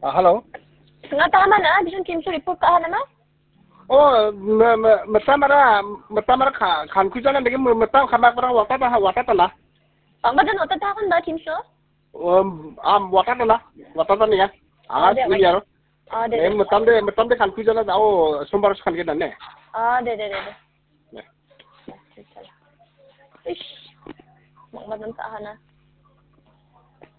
Halo. Nga tama na, bisan kimso report ka na ma? Oh, mata mara kan kujalan lagi mata kamak bara wata tala. Madan otat hakon ba kimso? Wata tala ya. Ini ya. De. Mata de kan kujalan sumber kan kita ne. De. Ish. Madan sa na.